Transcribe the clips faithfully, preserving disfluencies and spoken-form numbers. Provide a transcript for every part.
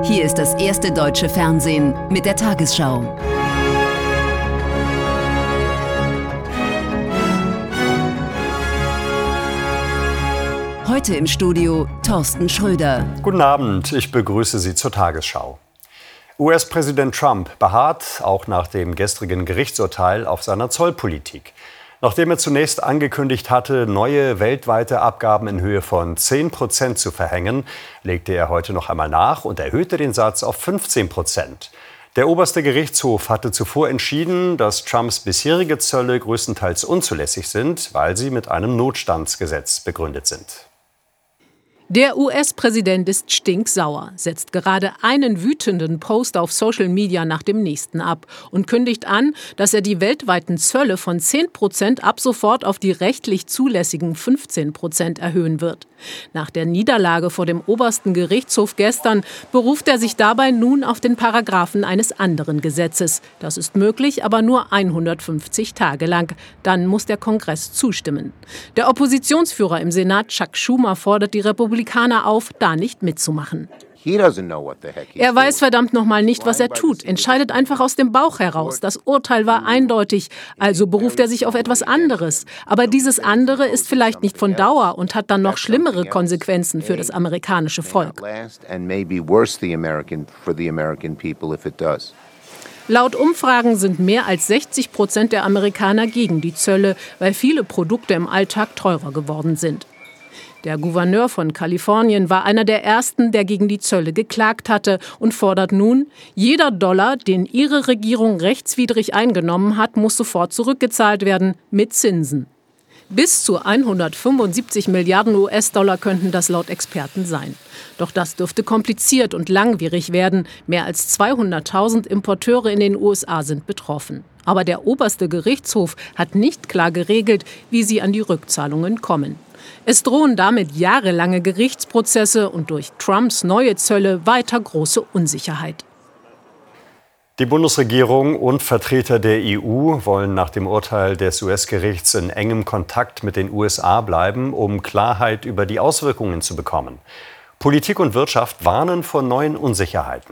Hier ist das erste deutsche Fernsehen mit der Tagesschau. Heute im Studio Thorsten Schröder. Guten Abend, ich begrüße Sie zur Tagesschau. U S-Präsident Trump beharrt auch nach dem gestrigen Gerichtsurteil auf seiner Zollpolitik. Nachdem er zunächst angekündigt hatte, neue weltweite Abgaben in Höhe von zehn Prozent zu verhängen, legte er heute noch einmal nach und erhöhte den Satz auf fünfzehn Prozent. Der oberste Gerichtshof hatte zuvor entschieden, dass Trumps bisherige Zölle größtenteils unzulässig sind, weil sie mit einem Notstandsgesetz begründet sind. Der U S-Präsident ist stinksauer, setzt gerade einen wütenden Post auf Social Media nach dem nächsten ab und kündigt an, dass er die weltweiten Zölle von zehn Prozent ab sofort auf die rechtlich zulässigen fünfzehn Prozent erhöhen wird. Nach der Niederlage vor dem obersten Gerichtshof gestern beruft er sich dabei nun auf den Paragraphen eines anderen Gesetzes. Das ist möglich, aber nur hundertfünfzig Tage lang. Dann muss der Kongress zustimmen. Der Oppositionsführer im Senat, Chuck Schumer, fordert die Republikaner auf, da nicht mitzumachen. Er weiß verdammt nochmal nicht, was er tut, entscheidet einfach aus dem Bauch heraus. Das Urteil war eindeutig, also beruft er sich auf etwas anderes. Aber dieses andere ist vielleicht nicht von Dauer und hat dann noch schlimmere Konsequenzen für das amerikanische Volk. Laut Umfragen sind mehr als sechzig Prozent der Amerikaner gegen die Zölle, weil viele Produkte im Alltag teurer geworden sind. Der Gouverneur von Kalifornien war einer der ersten, der gegen die Zölle geklagt hatte und fordert nun, jeder Dollar, den ihre Regierung rechtswidrig eingenommen hat, muss sofort zurückgezahlt werden, mit Zinsen. Bis zu hundertfünfundsiebzig Milliarden U S-Dollar könnten das laut Experten sein. Doch das dürfte kompliziert und langwierig werden. Mehr als zweihunderttausend Importeure in den U S A sind betroffen. Aber der oberste Gerichtshof hat nicht klar geregelt, wie sie an die Rückzahlungen kommen. Es drohen damit jahrelange Gerichtsprozesse und durch Trumps neue Zölle weiter große Unsicherheit. Die Bundesregierung und Vertreter der E U wollen nach dem Urteil des U S-Gerichts in engem Kontakt mit den U S A bleiben, um Klarheit über die Auswirkungen zu bekommen. Politik und Wirtschaft warnen vor neuen Unsicherheiten.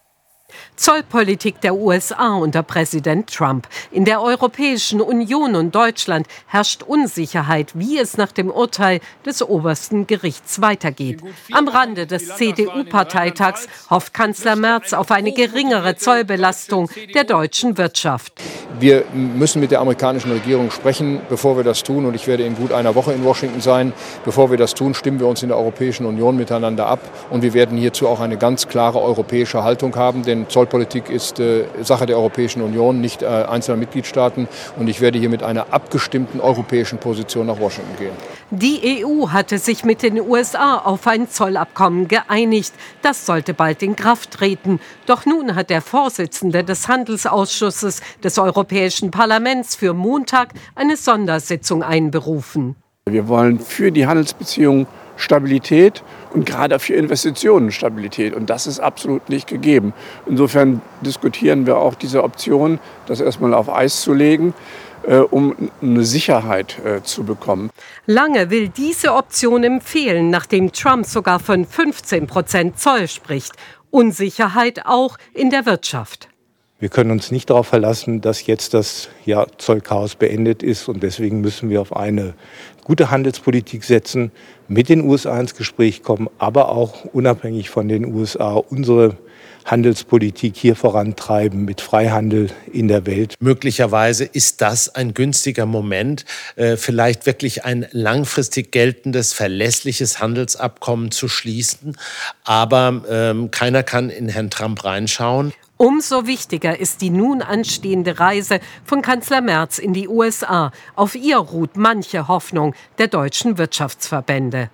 Zollpolitik der U S A unter Präsident Trump. In der Europäischen Union und Deutschland herrscht Unsicherheit, wie es nach dem Urteil des obersten Gerichts weitergeht. Am Rande des C D U-Parteitags hofft Kanzler Merz auf eine geringere Zollbelastung der deutschen Wirtschaft. Wir müssen mit der amerikanischen Regierung sprechen, bevor wir das tun. Und ich werde in gut einer Woche in Washington sein. Bevor wir das tun, stimmen wir uns in der Europäischen Union miteinander ab. Und wir werden hierzu auch eine ganz klare europäische Haltung haben. Denn Zollpolitik ist äh, Sache der Europäischen Union, nicht äh, einzelner Mitgliedstaaten. Und ich werde hier mit einer abgestimmten europäischen Position nach Washington gehen. Die E U hatte sich mit den U S A auf ein Zollabkommen geeinigt. Das sollte bald in Kraft treten. Doch nun hat der Vorsitzende des Handelsausschusses des Europäischen Parlaments für Montag eine Sondersitzung einberufen. Wir wollen für die Handelsbeziehungen Stabilität und gerade für Investitionen Stabilität. Und das ist absolut nicht gegeben. Insofern diskutieren wir auch diese Option, das erstmal auf Eis zu legen, äh, um eine Sicherheit äh, zu bekommen. Lange will diese Option empfehlen, nachdem Trump sogar von fünfzehn Prozent Zoll spricht. Unsicherheit auch in der Wirtschaft. Wir können uns nicht darauf verlassen, dass jetzt das ja, Zollchaos beendet ist. Und deswegen müssen wir auf eine gute Handelspolitik setzen, mit den U S A ins Gespräch kommen, aber auch unabhängig von den U S A unsere Handelspolitik hier vorantreiben mit Freihandel in der Welt. Möglicherweise ist das ein günstiger Moment, äh, vielleicht wirklich ein langfristig geltendes, verlässliches Handelsabkommen zu schließen. Aber ähm, keiner kann in Herrn Trump reinschauen. Umso wichtiger ist die nun anstehende Reise von Kanzler Merz in die U S A. Auf ihr ruht manche Hoffnung der deutschen Wirtschaftsverbände.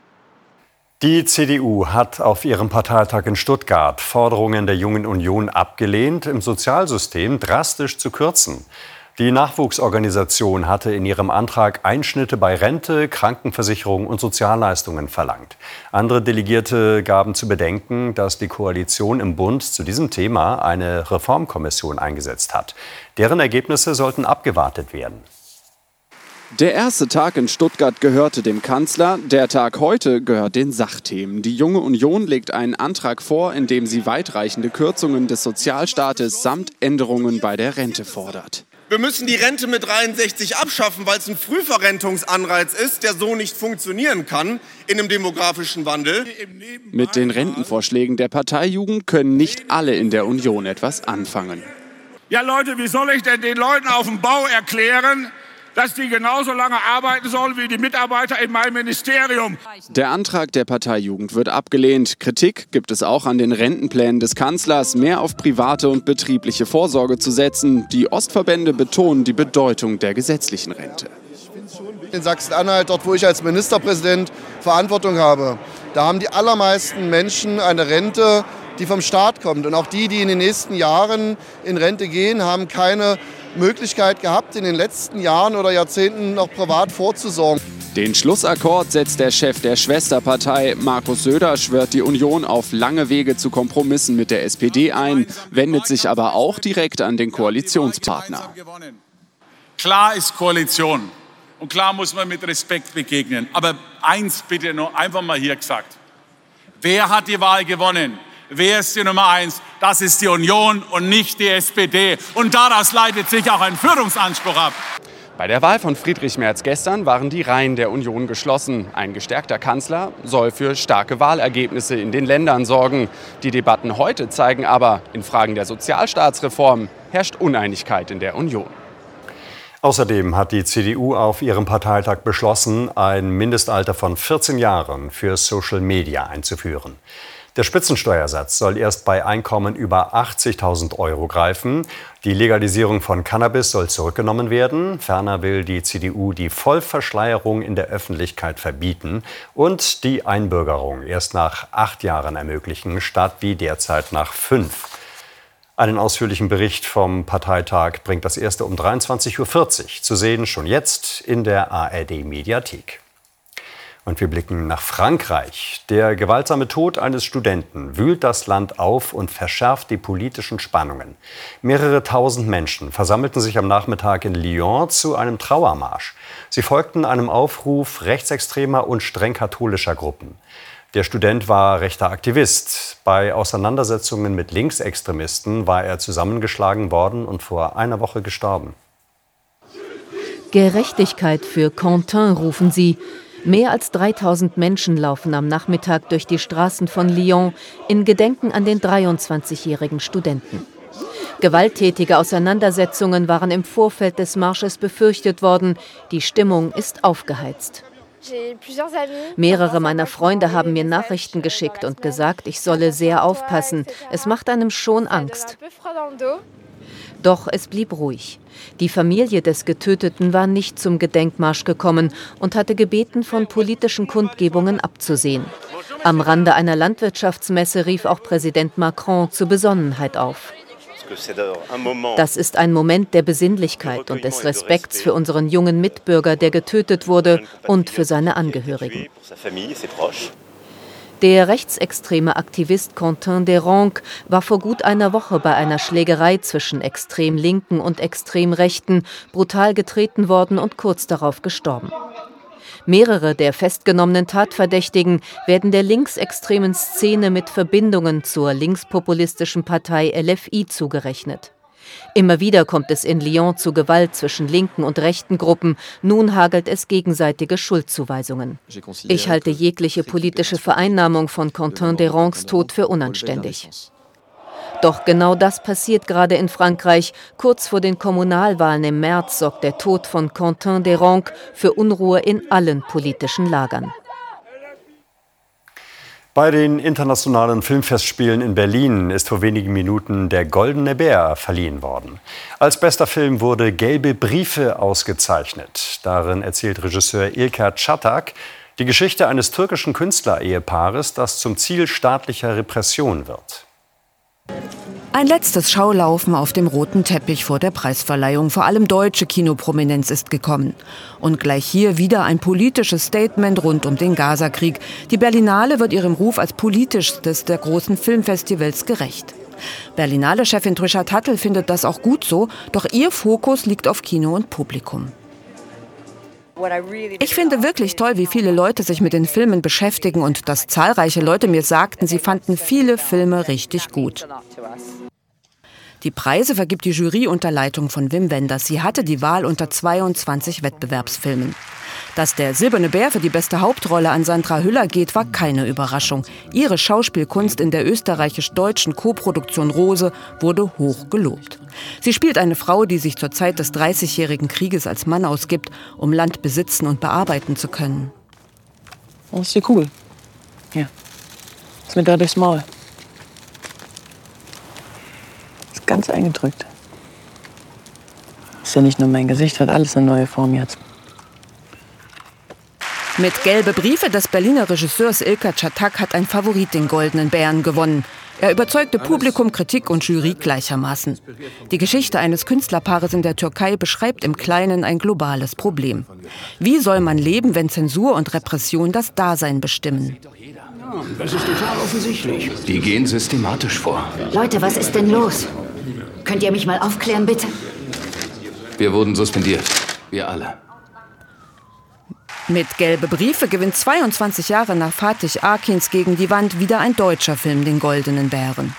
Die C D U hat auf ihrem Parteitag in Stuttgart Forderungen der Jungen Union abgelehnt, im Sozialsystem drastisch zu kürzen. Die Nachwuchsorganisation hatte in ihrem Antrag Einschnitte bei Rente, Krankenversicherung und Sozialleistungen verlangt. Andere Delegierte gaben zu bedenken, dass die Koalition im Bund zu diesem Thema eine Reformkommission eingesetzt hat. Deren Ergebnisse sollten abgewartet werden. Der erste Tag in Stuttgart gehörte dem Kanzler, der Tag heute gehört den Sachthemen. Die Junge Union legt einen Antrag vor, in dem sie weitreichende Kürzungen des Sozialstaates samt Änderungen bei der Rente fordert. Wir müssen die Rente mit dreiundsechzig abschaffen, weil es ein Frühverrentungsanreiz ist, der so nicht funktionieren kann in einem demografischen Wandel. Mit den Rentenvorschlägen der Parteijugend können nicht alle in der Union etwas anfangen. Ja Leute, wie soll ich denn den Leuten auf dem Bau erklären, dass die genauso lange arbeiten sollen wie die Mitarbeiter in meinem Ministerium? Der Antrag der Parteijugend wird abgelehnt. Kritik gibt es auch an den Rentenplänen des Kanzlers, mehr auf private und betriebliche Vorsorge zu setzen. Die Ostverbände betonen die Bedeutung der gesetzlichen Rente. In Sachsen-Anhalt, dort wo ich als Ministerpräsident Verantwortung habe, da haben die allermeisten Menschen eine Rente, die vom Staat kommt. Und auch die, die in den nächsten Jahren in Rente gehen, haben keine Möglichkeit gehabt, in den letzten Jahren oder Jahrzehnten noch privat vorzusorgen. Den Schlussakkord setzt der Chef der Schwesterpartei. Markus Söder schwört die Union auf lange Wege zu Kompromissen mit der S P D ein, wendet sich aber auch direkt an den Koalitionspartner. Klar ist Koalition und klar muss man mit Respekt begegnen. Aber eins bitte noch einfach mal hier gesagt. Wer hat die Wahl gewonnen? Wer ist die Nummer eins? Das ist die Union und nicht die S P D. Und daraus leitet sich auch ein Führungsanspruch ab. Bei der Wahl von Friedrich Merz gestern waren die Reihen der Union geschlossen. Ein gestärkter Kanzler soll für starke Wahlergebnisse in den Ländern sorgen. Die Debatten heute zeigen aber, in Fragen der Sozialstaatsreform herrscht Uneinigkeit in der Union. Außerdem hat die C D U auf ihrem Parteitag beschlossen, ein Mindestalter von vierzehn Jahren für Social Media einzuführen. Der Spitzensteuersatz soll erst bei Einkommen über achtzigtausend Euro greifen. Die Legalisierung von Cannabis soll zurückgenommen werden. Ferner will die C D U die Vollverschleierung in der Öffentlichkeit verbieten und die Einbürgerung erst nach acht Jahren ermöglichen, statt wie derzeit nach fünf. Einen ausführlichen Bericht vom Parteitag bringt das erste um dreiundzwanzig Uhr vierzig. Zu sehen schon jetzt in der A R D-Mediathek. Und wir blicken nach Frankreich. Der gewaltsame Tod eines Studenten wühlt das Land auf und verschärft die politischen Spannungen. Mehrere tausend Menschen versammelten sich am Nachmittag in Lyon zu einem Trauermarsch. Sie folgten einem Aufruf rechtsextremer und streng katholischer Gruppen. Der Student war rechter Aktivist. Bei Auseinandersetzungen mit Linksextremisten war er zusammengeschlagen worden und vor einer Woche gestorben. Gerechtigkeit für Quentin, rufen sie. Mehr als dreitausend Menschen laufen am Nachmittag durch die Straßen von Lyon in Gedenken an den dreiundzwanzigjährigen Studenten. Gewalttätige Auseinandersetzungen waren im Vorfeld des Marsches befürchtet worden. Die Stimmung ist aufgeheizt. Mehrere meiner Freunde haben mir Nachrichten geschickt und gesagt, ich solle sehr aufpassen. Es macht einem schon Angst. Doch es blieb ruhig. Die Familie des Getöteten war nicht zum Gedenkmarsch gekommen und hatte gebeten, von politischen Kundgebungen abzusehen. Am Rande einer Landwirtschaftsmesse rief auch Präsident Macron zur Besonnenheit auf. Das ist ein Moment der Besinnlichkeit und des Respekts für unseren jungen Mitbürger, der getötet wurde, und für seine Angehörigen. Der rechtsextreme Aktivist Quentin Deronc war vor gut einer Woche bei einer Schlägerei zwischen extrem Linken und extrem Rechten brutal getreten worden und kurz darauf gestorben. Mehrere der festgenommenen Tatverdächtigen werden der linksextremen Szene mit Verbindungen zur linkspopulistischen Partei L F I zugerechnet. Immer wieder kommt es in Lyon zu Gewalt zwischen linken und rechten Gruppen. Nun hagelt es gegenseitige Schuldzuweisungen. Ich halte jegliche politische Vereinnahmung von Quentin Deroncs Tod für unanständig. Doch genau das passiert gerade in Frankreich. Kurz vor den Kommunalwahlen im März sorgt der Tod von Quentin Deronc für Unruhe in allen politischen Lagern. Bei den internationalen Filmfestspielen in Berlin ist vor wenigen Minuten der Goldene Bär verliehen worden. Als bester Film wurde Gelbe Briefe ausgezeichnet. Darin erzählt Regisseur İlker Çatak die Geschichte eines türkischen Künstlerehepaares, das zum Ziel staatlicher Repression wird. Ein letztes Schaulaufen auf dem roten Teppich vor der Preisverleihung. Vor allem deutsche Kinoprominenz ist gekommen. Und gleich hier wieder ein politisches Statement rund um den Gaza-Krieg. Die Berlinale wird ihrem Ruf als politischstes der großen Filmfestivals gerecht. Berlinale-Chefin Trisha Tattel findet das auch gut so, doch ihr Fokus liegt auf Kino und Publikum. Ich finde wirklich toll, wie viele Leute sich mit den Filmen beschäftigen und dass zahlreiche Leute mir sagten, sie fanden viele Filme richtig gut. Die Preise vergibt die Jury unter Leitung von Wim Wenders. Sie hatte die Wahl unter zweiundzwanzig Wettbewerbsfilmen. Dass der Silberne Bär für die beste Hauptrolle an Sandra Hüller geht, war keine Überraschung. Ihre Schauspielkunst in der österreichisch-deutschen Koproduktion Rose wurde hoch gelobt. Sie spielt eine Frau, die sich zur Zeit des dreißigjährigen Krieges als Mann ausgibt, um Land besitzen und bearbeiten zu können. Oh, ist die Kugel. Hier. Ist mir da durchs Maul. Ist ganz eingedrückt. Ist ja nicht nur mein Gesicht, hat alles eine neue Form jetzt. Mit Gelbe Briefe des Berliner Regisseurs Ilker Çatak hat ein Favorit den Goldenen Bären gewonnen. Er überzeugte Publikum, Kritik und Jury gleichermaßen. Die Geschichte eines Künstlerpaares in der Türkei beschreibt im Kleinen ein globales Problem. Wie soll man leben, wenn Zensur und Repression das Dasein bestimmen? Das ist total offensichtlich. Die gehen systematisch vor. Leute, was ist denn los? Könnt ihr mich mal aufklären, bitte? Wir wurden suspendiert. Wir alle. Mit Gelbe Briefe gewinnt zweiundzwanzig Jahre nach Fatih Akins gegen die Wand wieder ein deutscher Film den Goldenen Bären.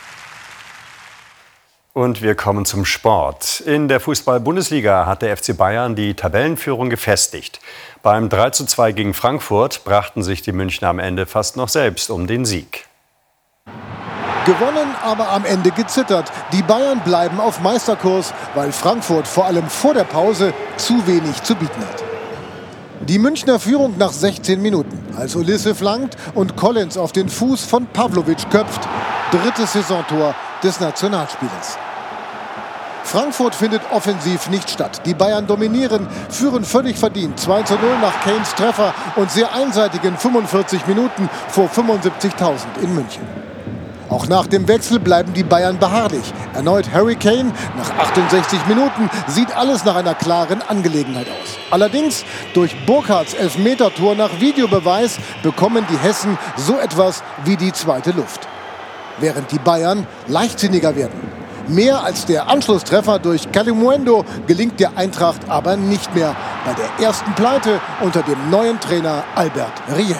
Und wir kommen zum Sport. In der Fußball-Bundesliga hat der F C Bayern die Tabellenführung gefestigt. Beim drei zu zwei gegen Frankfurt brachten sich die Münchner am Ende fast noch selbst um den Sieg. Gewonnen, aber am Ende gezittert. Die Bayern bleiben auf Meisterkurs, weil Frankfurt vor allem vor der Pause zu wenig zu bieten hat. Die Münchner Führung nach sechzehn Minuten, als Ulisse flankt und Collins auf den Fuß von Pavlovic köpft. Drittes Saisontor des Nationalspielers. Frankfurt findet offensiv nicht statt. Die Bayern dominieren, führen völlig verdient zwei zu null nach Kanes Treffer und sehr einseitigen fünfundvierzig Minuten vor fünfundsiebzigtausend in München. Auch nach dem Wechsel bleiben die Bayern beharrlich. Erneut Harry Kane. Nach achtundsechzig Minuten sieht alles nach einer klaren Angelegenheit aus. Allerdings durch Burkhardts Elfmetertor nach Videobeweis bekommen die Hessen so etwas wie die zweite Luft. Während die Bayern leichtsinniger werden. Mehr als der Anschlusstreffer durch Calimundo gelingt der Eintracht aber nicht mehr bei der ersten Pleite unter dem neuen Trainer Albert Riera.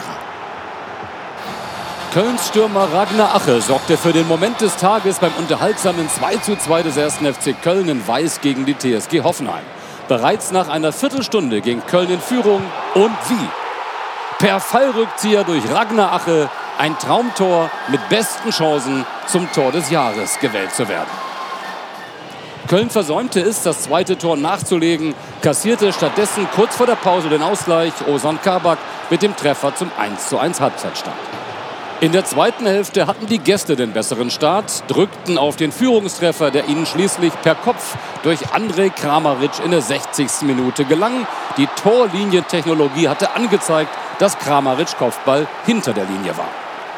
Kölns Stürmer Ragnar Ache sorgte für den Moment des Tages beim unterhaltsamen zwei zu zwei des ersten F C Köln in Weiß gegen die T S G Hoffenheim. Bereits nach einer Viertelstunde ging Köln in Führung und wie? Per Fallrückzieher durch Ragnar Ache ein Traumtor mit besten Chancen zum Tor des Jahres gewählt zu werden. Köln versäumte es, das zweite Tor nachzulegen, kassierte stattdessen kurz vor der Pause den Ausgleich. Ozan Kabak mit dem Treffer zum eins zu eins Halbzeitstand. In der zweiten Hälfte hatten die Gäste den besseren Start, drückten auf den Führungstreffer, der ihnen schließlich per Kopf durch Andrej Kramaric in der sechzigsten Minute gelang. Die Torlinientechnologie hatte angezeigt, dass Kramaric Kopfball hinter der Linie war.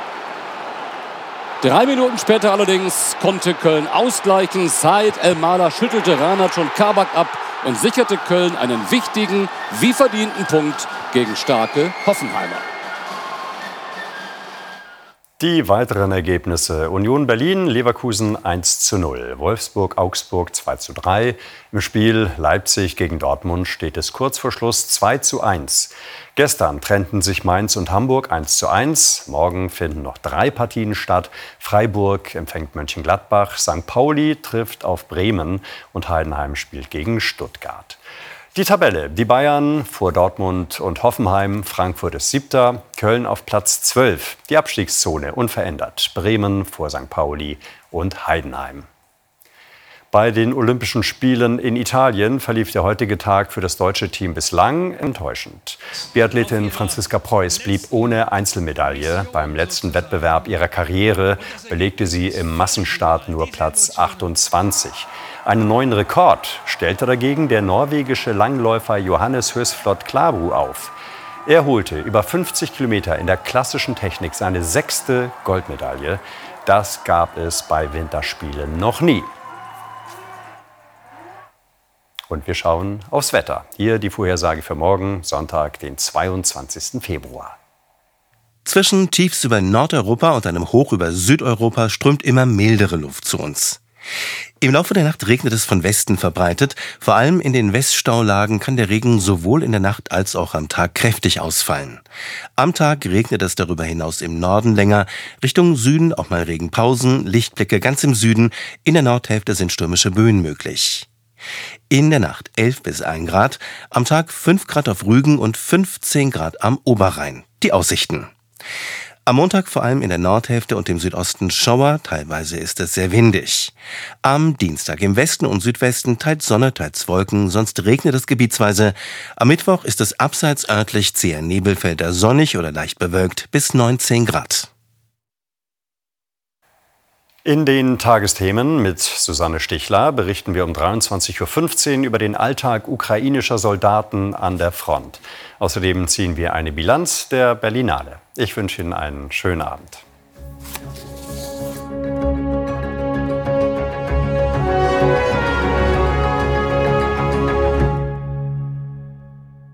Drei Minuten später allerdings konnte Köln ausgleichen. Said El-Mala schüttelte Ranac und Kabak ab und sicherte Köln einen wichtigen, wie verdienten Punkt gegen starke Hoffenheimer. Die weiteren Ergebnisse: Union Berlin, Leverkusen eins zu null, Wolfsburg, Augsburg zwei zu drei. Im Spiel Leipzig gegen Dortmund steht es kurz vor Schluss zwei zu eins. Gestern trennten sich Mainz und Hamburg eins zu eins. Morgen finden noch drei Partien statt. Freiburg empfängt Mönchengladbach, Sankt Pauli trifft auf Bremen und Heidenheim spielt gegen Stuttgart. Die Tabelle: Die Bayern vor Dortmund und Hoffenheim, Frankfurt ist Siebter, Köln auf Platz zwölf, die Abstiegszone unverändert, Bremen vor Sankt Pauli und Heidenheim. Bei den Olympischen Spielen in Italien verlief der heutige Tag für das deutsche Team bislang enttäuschend. Biathletin Franziska Preuß blieb ohne Einzelmedaille. Beim letzten Wettbewerb ihrer Karriere belegte sie im Massenstart nur Platz achtundzwanzig. Einen neuen Rekord stellte dagegen der norwegische Langläufer Johannes Høsflot Klæbo auf. Er holte über fünfzig Kilometer in der klassischen Technik seine sechste Goldmedaille. Das gab es bei Winterspielen noch nie. Und wir schauen aufs Wetter. Hier die Vorhersage für morgen, Sonntag, den zweiundzwanzigsten Februar. Zwischen Tiefs über Nordeuropa und einem Hoch über Südeuropa strömt immer mildere Luft zu uns. Im Laufe der Nacht regnet es von Westen verbreitet. Vor allem in den Weststaulagen kann der Regen sowohl in der Nacht als auch am Tag kräftig ausfallen. Am Tag regnet es darüber hinaus im Norden länger. Richtung Süden auch mal Regenpausen, Lichtblicke ganz im Süden. In der Nordhälfte sind stürmische Böen möglich. In der Nacht elf bis ein Grad, am Tag fünf Grad auf Rügen und fünfzehn Grad am Oberrhein. Die Aussichten. Am Montag vor allem in der Nordhälfte und im Südosten Schauer, teilweise ist es sehr windig. Am Dienstag im Westen und Südwesten teils Sonne, teils Wolken, sonst regnet es gebietsweise. Am Mittwoch ist es abseits örtlich zäher Nebelfelder sonnig oder leicht bewölkt bis neunzehn Grad. In den Tagesthemen mit Susanne Stichler berichten wir um dreiundzwanzig Uhr fünfzehn über den Alltag ukrainischer Soldaten an der Front. Außerdem ziehen wir eine Bilanz der Berlinale. Ich wünsche Ihnen einen schönen Abend.